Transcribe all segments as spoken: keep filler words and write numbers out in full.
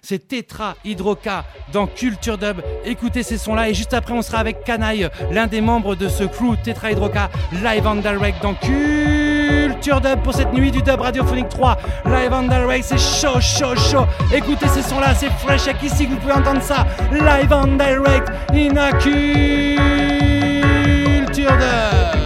c'est Tetra Hydroca dans Culture Dub. Écoutez ces sons-là et juste après on sera avec Canaille, l'un des membres de ce crew Tetra Hydroca, live and direct dans Culture Dub pour cette nuit du dub radiophonique trois. Live and direct, c'est chaud, chaud, chaud. Écoutez ces sons-là, c'est fresh, y'a qu'ici que vous pouvez entendre ça. Live and direct in a Culture Dub.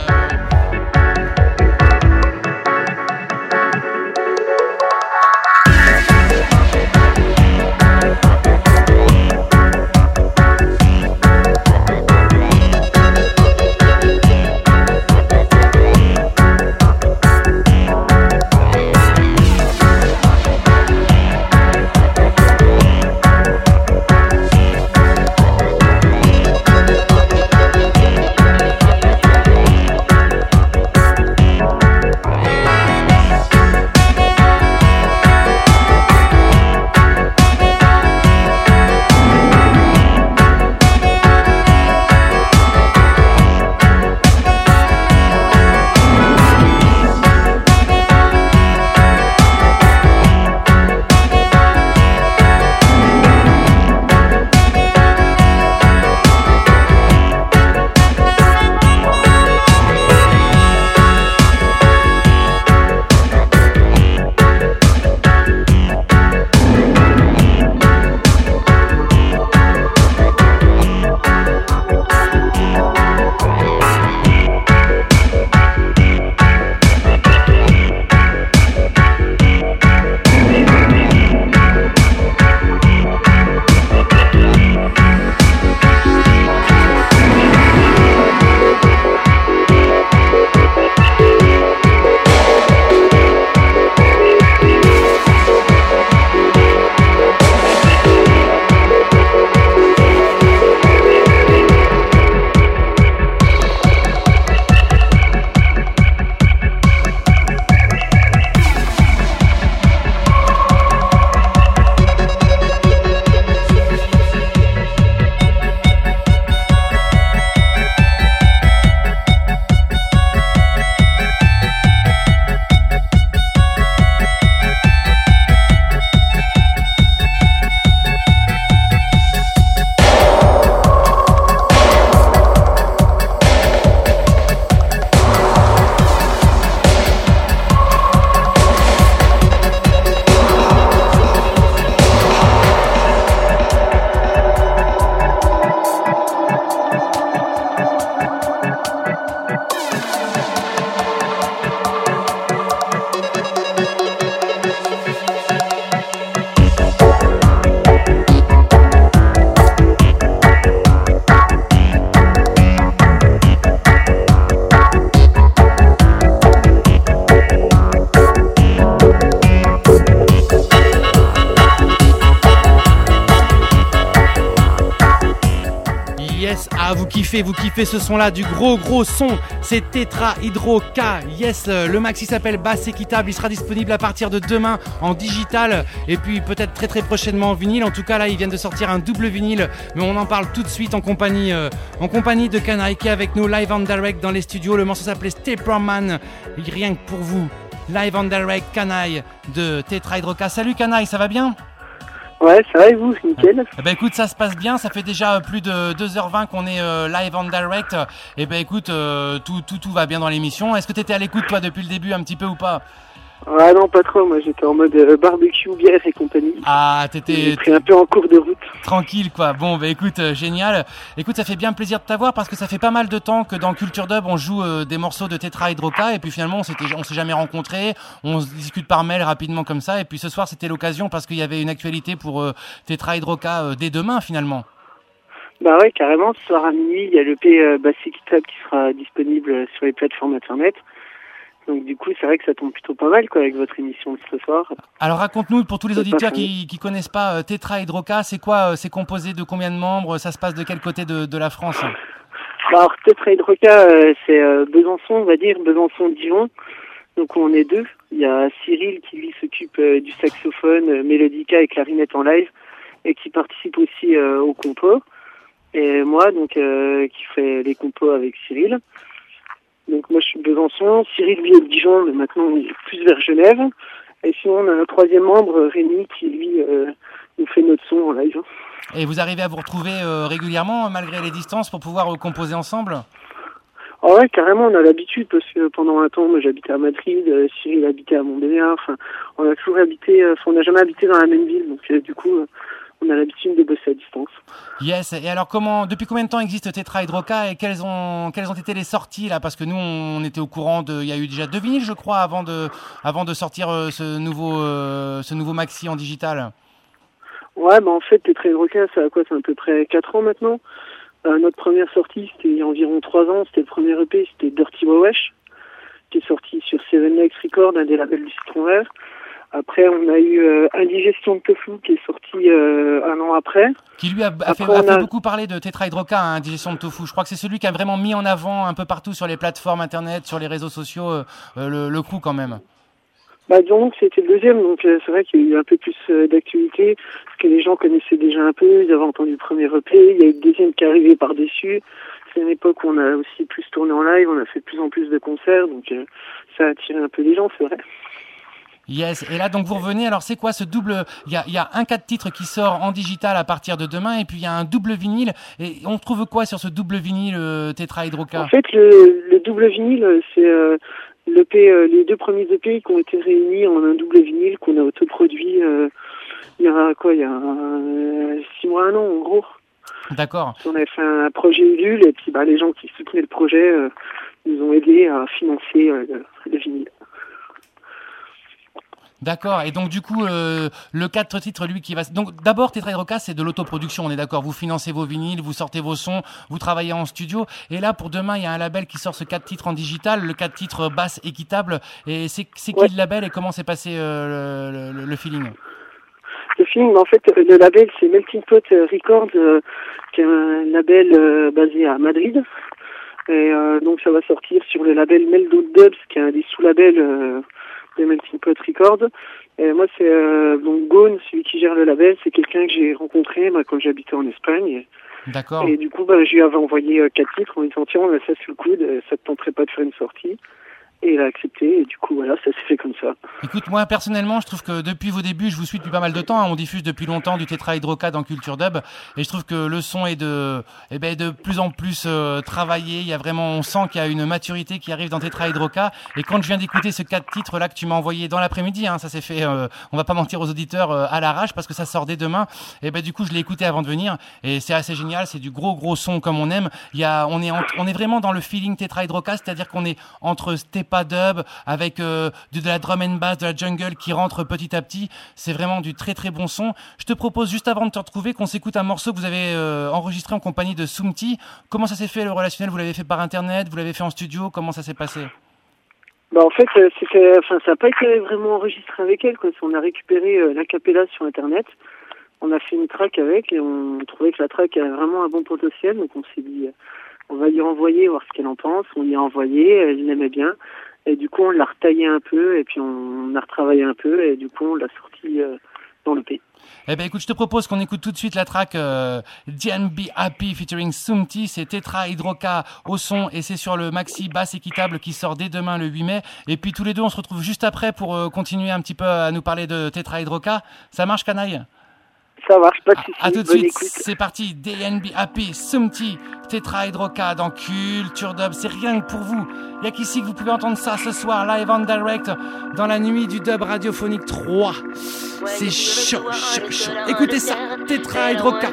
Ah, vous kiffez, vous kiffez ce son-là, du gros gros son. C'est Tetra Hydroca. Yes, le maxi s'appelle Basse Équitable. Il sera disponible à partir de demain en digital et puis peut-être très très prochainement en vinyle. En tout cas, là, ils viennent de sortir un double vinyle, mais on en parle tout de suite en compagnie, euh, en compagnie de Canaille qui est avec nous live and direct dans les studios. Le morceau s'appelait Stepperman. Rien que pour vous, live and direct, Canaille de Tetra Hydroca. Salut Canaille, ça va bien? Ouais, ça va et vous, nickel. Eh ben écoute, ça se passe bien, ça fait déjà plus de deux heures vingt qu'on est euh, live en direct. Eh ben écoute, euh, tout, tout, tout va bien dans l'émission. Est-ce que tu étais à l'écoute toi depuis le début un petit peu ou pas? Ah non, pas trop, moi j'étais en mode euh, barbecue, bière et compagnie. Ah, t'étais... J'ai pris un peu en cours de route. Tranquille quoi, bon bah écoute, euh, génial. Écoute, ça fait bien plaisir de t'avoir parce que ça fait pas mal de temps que dans Culture Dub on joue euh, des morceaux de Tetra Hydroca et puis finalement on, s'était, on s'est jamais rencontrés, on se discute par mail rapidement comme ça et puis ce soir c'était l'occasion parce qu'il y avait une actualité pour euh, Tetra Hydroca euh, dès demain finalement. Bah ouais, carrément, ce soir à minuit il y a l'E P euh, Basse Équitable qui sera disponible sur les plateformes internet. Donc du coup, c'est vrai que ça tombe plutôt pas mal quoi avec votre émission de ce soir. Alors raconte-nous, pour tous les auditeurs qui qui connaissent pas euh, Tetra Hydroca, c'est quoi? euh, C'est composé de combien de membres? Ça se passe de quel côté de, de la France? Bah alors Tetra Hydroca, euh, c'est euh, Besançon, on va dire, Besançon-Dijon. Donc on est deux. Il y a Cyril qui lui s'occupe euh, du saxophone, euh, mélodica et clarinette en live, et qui participe aussi euh, aux compos. Et moi, donc, euh, qui fait les compos avec Cyril. Donc moi je suis de Besançon, Cyril vit à Dijon, mais maintenant on est plus vers Genève. Et sinon on a un troisième membre, Rémi, qui lui euh, nous fait nos Et vous arrivez à vous retrouver euh, régulièrement, malgré les distances, pour pouvoir euh, composer ensemble ? Ah ouais, carrément, on a l'habitude, parce que pendant un temps, moi j'habitais à Madrid, euh, Cyril habitait à Montbéliard, enfin, on a toujours habité, euh, on n'a jamais habité dans la même ville, donc euh, du coup, euh, on a l'habitude de bosser à distance. Yes, et alors comment, depuis combien de temps existe Tetra Hydroca et quelles ont, quelles ont été les sorties là ? Parce que nous, on était au courant de, il y a eu déjà deux vinyles, je crois, avant de, avant de sortir euh, ce nouveau, euh, ce nouveau maxi en digital. Ouais, bah en fait, Tetra Hydroca, ça a quoi, c'est à peu près quatre ans maintenant. Euh, notre première sortie, c'était il y a environ trois ans, c'était le premier E P, c'était Dirty Wawesh, qui est sorti sur Seven Legs Records, un des labels du Citron Vert. Après, on a eu euh, Indigestion de Tofu, qui est sorti euh, un an après. Qui lui a, a après, fait, a fait a... beaucoup parler de Tetra Hydroca, hein, Indigestion de Tofu. Je crois que c'est celui qui a vraiment mis en avant un peu partout sur les plateformes internet, sur les réseaux sociaux, euh, le, le coup quand même. Bah, disons que c'était le deuxième, donc euh, c'est vrai qu'il y a eu un peu plus euh, d'actualité, parce que les gens connaissaient déjà un peu, ils avaient entendu le premier E P, il y a eu le deuxième qui est arrivé par-dessus. C'est une époque où on a aussi plus tourné en live, on a fait de plus en plus de concerts, donc euh, ça a attiré un peu les gens, c'est vrai. Yes, et là donc vous revenez, alors c'est quoi ce double, il y a, il y a un quatre titres qui sort en digital à partir de demain, et puis il y a un double vinyle, et on trouve quoi sur ce double vinyle euh, Tetra Hydroca ? En fait, le, le double vinyle, c'est euh, l'E P, euh, les deux premiers E P qui ont été réunis en un double vinyle qu'on a autoproduit euh, il y a quoi, il y a euh, six mois, un an en gros. D'accord. On avait fait un projet Ulule, et puis bah, les gens qui soutenaient le projet euh, nous ont aidés à financer euh, le, le vinyle. D'accord, et donc du coup, euh, le quatre titres, lui, qui va... Donc d'abord, Tetra Hydroca, c'est de l'autoproduction, on est d'accord ? Vous financez vos vinyles, vous sortez vos sons, vous travaillez en studio, et là, pour demain, il y a un label qui sort ce quatre titres en digital, le quatre titres basse équitable, et c'est, c'est qui ouais. le label, et comment s'est passé euh, le, le, le feeling ? Le feeling, en fait, le label, c'est Melting Pot Records, euh, qui est un label euh, basé à Madrid, et euh, donc ça va sortir sur le label Meldo Dubs, qui est un des sous-labels... Euh, de Melting Pot Records. Et moi, c'est euh, donc Gone, celui qui gère le label, c'est quelqu'un que j'ai rencontré bah, quand j'habitais en Espagne. Et, D'accord. Et du coup, bah, je lui avais envoyé euh, quatre titres en lui disant tiens, on a ça sur le coude, ça te tenterait pas de faire une sortie ? Et il a accepté, et du coup, voilà, ça s'est fait comme ça. Écoute, moi, personnellement, je trouve que depuis vos débuts, je vous suis depuis pas mal de temps, hein, on diffuse depuis longtemps du Tetra Hydroca dans Culture Dub, et je trouve que le son est de, eh ben, de plus en plus euh, travaillé, il y a vraiment, on sent qu'il y a une maturité qui arrive dans Tetra Hydroca, et quand je viens d'écouter ce quatre titres là que tu m'as envoyé dans l'après-midi, hein, ça s'est fait, euh, on va pas mentir aux auditeurs, euh, à l'arrache, parce que ça sort dès demain, et ben du coup, je l'ai écouté avant de venir, et c'est assez génial, c'est du gros gros son comme on aime, il y a, on est, en, on est vraiment dans le feeling Tetra Hydroca, c'est-à-dire qu'on est entre Stepa Dub, avec euh, de, de la drum and bass, de la jungle qui rentre petit à petit. C'est vraiment du très très bon son. Je te propose juste avant de te retrouver qu'on s'écoute un morceau que vous avez euh, enregistré en compagnie de Soumti. Comment ça s'est fait le relationnel ? Vous l'avez fait par internet ? Vous l'avez fait en studio ? Comment ça s'est passé ? Bah en fait, euh, c'était, enfin ça n'a pas été vraiment enregistré avec elle, quoi. On a récupéré euh, l'acapella sur internet. On a fait une track avec et on trouvait que la track avait vraiment un bon potentiel. Donc on s'est dit, euh, on va lui envoyer, voir ce qu'elle en pense. On lui a envoyé, elle l'aimait bien. Et du coup, on l'a retaillé un peu, et puis on a retravaillé un peu, et du coup, on l'a sorti euh, dans l'E P. Eh ben écoute, je te propose qu'on écoute tout de suite la track euh, D and B Happy featuring Soumti, c'est Tetra Hydroca au son, et c'est sur le maxi basse équitable qui sort dès demain le huit mai. Et puis tous les deux, on se retrouve juste après pour euh, continuer un petit peu à nous parler de Tetra Hydroca. Ça marche, canaille ? Ça marche, pas de soucis. À, à tout de suite, écoute. C'est parti, D and B Happy, Soumti, Tetra Hydroca dans Culture Dub, c'est rien que pour vous. Il n'y a qu'ici que vous pouvez entendre ça ce soir, live en direct, dans la nuit du dub radiophonique trois. C'est chaud, chaud, chaud. Écoutez ça, Tetra Hydroca,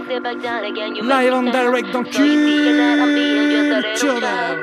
live en direct dans Culture Dub.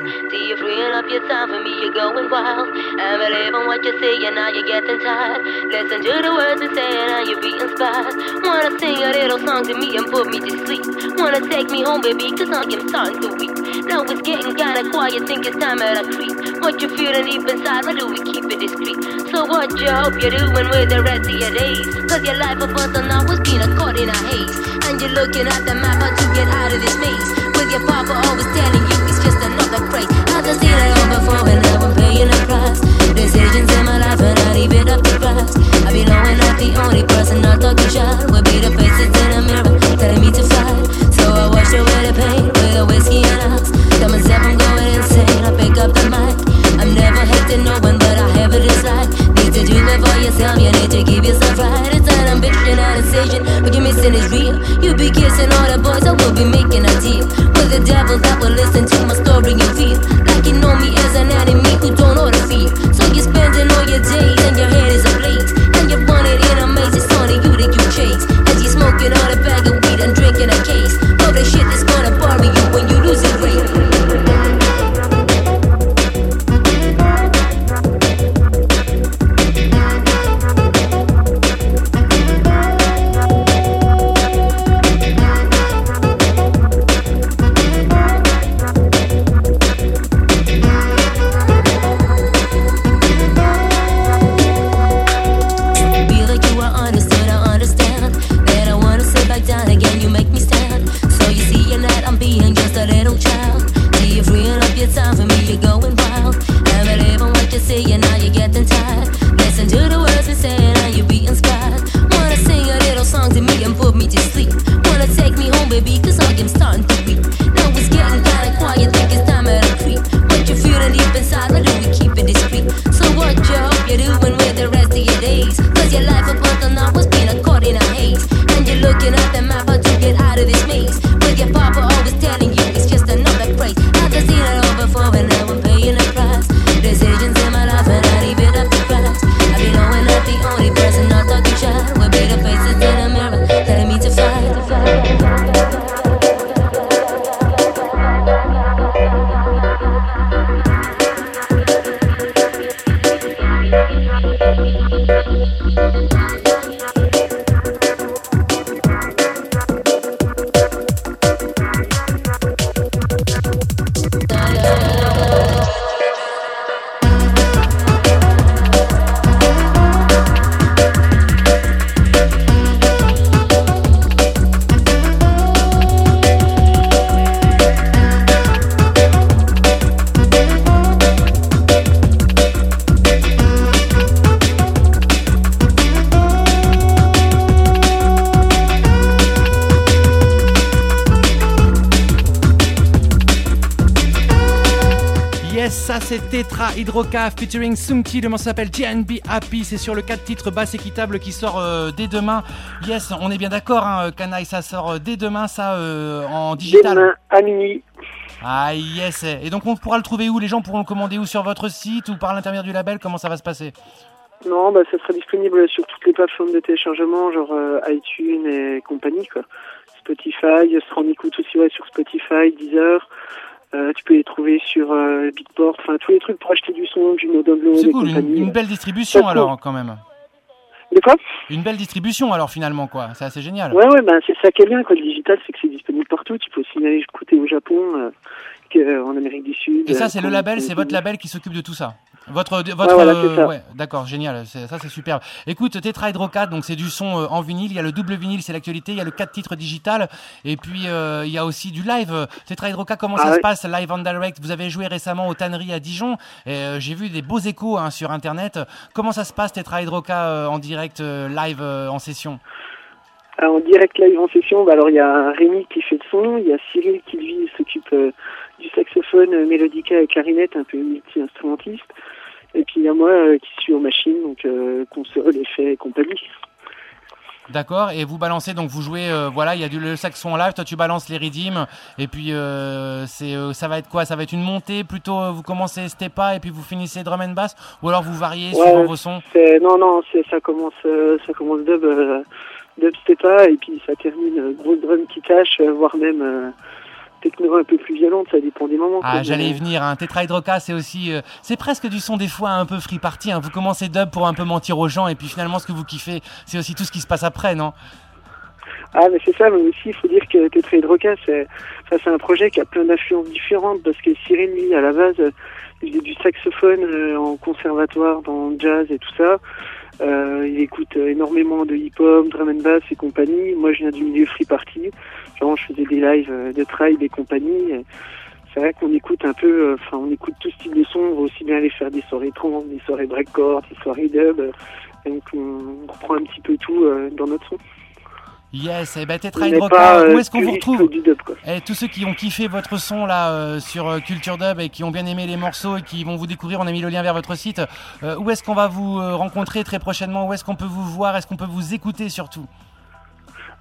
A little song to me and put me to sleep. Wanna take me home, baby, cause I am starting to weep. Now it's getting kinda quiet, think it's time that I creep. What you feeling deep inside, why do we keep it discreet? So what you hope you're doing with the rest of your days? Cause your life up until now was being caught in a haze. And you're looking at the map how to get out of this maze. With your papa always telling you it's just another craze. I just seen it all before and now I'm paying a price. Decisions in my life and I leave it up to price. I be knowing that the only person not talking shit will be the faces in the mirror telling me to fight. So I wash away the pain with a whiskey and ice. Tell myself I'm going insane, I pick up the mic. I'm never hating no one, but I have a dislike. Need to do it for yourself, you need to give yourself right. It's an ambition, a decision, what you're missing is real. real. You be kissing all the boys, I will be making a deal with the devil that will listen to my story and feel like you know me as an enemy who don't know the fear. So you're spending all your days and your head is ablaze, and you're running in a maze. It's only you that you chase, as you're smoking all a bag of weed and drinking a case of the shit that's gonna bury you when you lose your way. Ça c'est Tetra Hydroca featuring Sumki, le morceau s'appelle G N B Happy, c'est sur le quatre titres Basse Équitable qui sort euh, dès demain. Yes, on est bien d'accord, hein, Canaille, ça sort euh, dès demain, ça euh, en digital. Demain à minuit. Ah yes, et donc on pourra le trouver où? Les gens pourront le commander où? Sur votre site ou par l'intermédiaire du label? Comment ça va se passer? Non, bah ça sera disponible sur toutes les plateformes de téléchargement, genre euh, iTunes et compagnie, quoi. Spotify, ça sera en écoute aussi ouais, sur Spotify, Deezer. Euh, tu peux les trouver sur euh, Beatport, enfin tous les trucs pour acheter du son, du no download. C'est cool, une, une belle distribution alors cool. Quand même. De quoi? Une belle distribution alors finalement quoi, c'est assez génial. Ouais ouais, bah c'est ça qui est bien quoi, le digital, c'est que c'est disponible partout. Tu peux aussi aller écouter au Japon, euh, que, en Amérique du Sud. Et ça c'est euh, le label, c'est votre label qui s'occupe de tout ça. Votre, votre, ouais, voilà, euh, c'est ça. Ouais, d'accord, génial, c'est, ça c'est superbe. Écoute, Tetra Hydroca, donc c'est du son euh, en vinyle, il y a le double vinyle, c'est l'actualité, il y a le quatre titres digital, et puis euh, il y a aussi du live. Tetra Hydroca, comment ah, ça ouais. se passe, live on direct? Vous avez joué récemment aux Tanneries à Dijon, et euh, j'ai vu des beaux échos hein, sur internet. Comment ça se passe, Tetra Hydroca, euh, en direct, euh, live, euh, en session? Alors, en direct live en session, bah alors il y a Rémi qui fait le son, il y a Cyril qui lui s'occupe euh, du saxophone, euh, mélodica et clarinette, un peu multi-instrumentiste. Et puis il y a moi euh, qui suis aux machines, donc euh, console, effets et compagnie. D'accord, et vous balancez, donc vous jouez, euh, voilà, il y a du le saxon en live, toi tu balances les rythmes, et puis euh, c'est, euh, ça va être quoi? Ça va être une montée, plutôt euh, vous commencez stepa et puis vous finissez drum and bass, ou alors vous variez ouais, suivant vos sons? C'est, non, non, c'est, ça commence euh, ça commence dub, euh, dub stepa, et puis ça termine euh, gros drum qui cache, euh, voire même... Euh, techno un peu plus violente, ça dépend des moments. Ah, j'allais y venir, hein. Tetra Hydroca, c'est aussi, euh, c'est presque du son des fois un peu free party, hein. Vous commencez dub pour un peu mentir aux gens, et puis finalement ce que vous kiffez, c'est aussi tout ce qui se passe après, non? Ah, mais c'est ça, mais aussi, il faut dire que Tetra Hydroca, c'est, ça, c'est un projet qui a plein d'influences différentes, parce que Cyril, lui, à la base, il faisait du saxophone euh, en conservatoire, dans le jazz et tout ça. Euh, il écoute énormément de hip-hop, drum and bass et compagnie. Moi, je viens du milieu free party. Genre, je faisais des lives de tribe et compagnie. Et c'est vrai qu'on écoute un peu, enfin, euh, on écoute tout style de son. On va aussi bien aller faire des soirées trance, des soirées breakcore, des soirées dub. Donc, on reprend un petit peu tout euh, dans notre son. Yes, et ben Tetra Hydroca, euh, où est-ce qu'on vous retrouve? Dub, et tous ceux qui ont kiffé votre son là euh, sur euh, Culture Dub et qui ont bien aimé les morceaux et qui vont vous découvrir, on a mis le lien vers votre site. Euh, où est-ce qu'on va vous euh, rencontrer très prochainement? Où est-ce qu'on peut vous voir? Est-ce qu'on peut vous écouter surtout?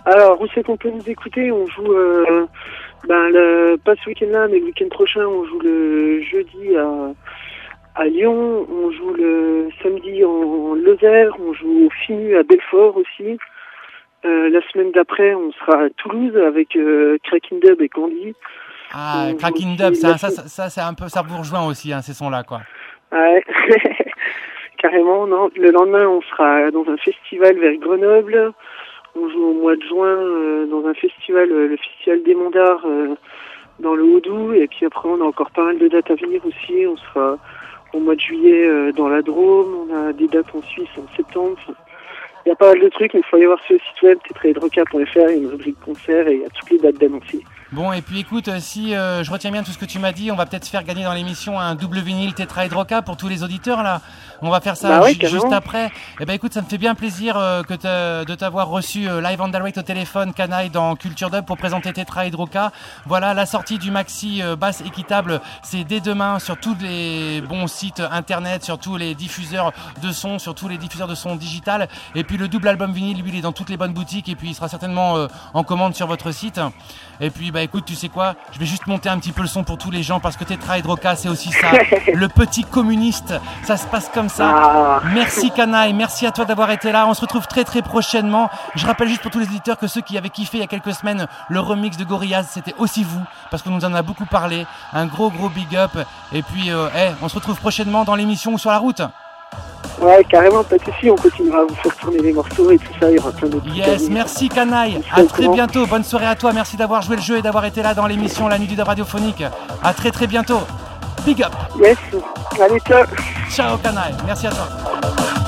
Alors, où c'est qu'on peut nous écouter? On joue, euh, ben, le, pas ce week-end-là, mais le week-end prochain, on joue le jeudi à, à Lyon, on joue le samedi en Lozère, on joue au Finu à Belfort aussi. Euh, la semaine d'après, on sera à Toulouse avec euh, Cracking Dub et Candy. Ah, on Cracking Dub, ça, ça, ça, ça, c'est un peu, ça vous rejoint aussi, hein, ces sons-là, quoi. Ouais, carrément, non. Le lendemain, on sera dans un festival vers Grenoble. On joue au mois de juin euh, dans un festival, euh, le festival des Monts d'Art euh, dans le Haut-Doubs. Et puis après, on a encore pas mal de dates à venir aussi. On sera au mois de juillet euh, dans la Drôme. On a des dates en Suisse en septembre. Enfin, il y a pas mal de trucs, mais il faut aller voir sur le site web tetrahydroca point f r. Il y a une rubrique concert et il y a toutes les dates d'annoncées. Bon, et puis écoute, si euh, je retiens bien tout ce que tu m'as dit, on va peut-être faire gagner dans l'émission un double vinyle Tetrahydroca pour tous les auditeurs là. On va faire ça bah ouais, ju- juste après. Et ben écoute, ça me fait bien plaisir euh, que te, de t'avoir reçu euh, live on direct au téléphone, Canaille, dans Culture Dub pour présenter Tetrahydroca. Voilà, la sortie du maxi euh, basse équitable, c'est dès demain sur tous les bons sites internet, sur tous les diffuseurs de sons, sur tous les diffuseurs de sons digital. Et puis le double album vinyle, lui, il est dans toutes les bonnes boutiques et puis il sera certainement euh, en commande sur votre site. Et puis bah écoute, tu sais quoi, je vais juste monter un petit peu le son pour tous les gens parce que Tetrahydroca, c'est aussi ça, le petit communiste, ça se passe comme ça. Ah. Merci Canaille, merci à toi d'avoir été là, on se retrouve très très prochainement. Je rappelle juste pour tous les éditeurs que ceux qui avaient kiffé il y a quelques semaines le remix de Gorillaz, c'était aussi vous, parce qu'on nous en a beaucoup parlé. Un gros gros big up, et puis euh, hey, on se retrouve prochainement dans l'émission ou sur la route. Ouais, carrément, pas de soucis, on continuera à vous faire tourner les morceaux et tout ça, il y aura plein d'autres trucs à Yes, venir. merci Canaille, à très bientôt, bonne soirée à toi, merci d'avoir joué le jeu et d'avoir été là dans l'émission La Nuit du Dub radiophonique. À très très bientôt, big up. Yes, allez, ciao. Ciao Canaille, merci à toi.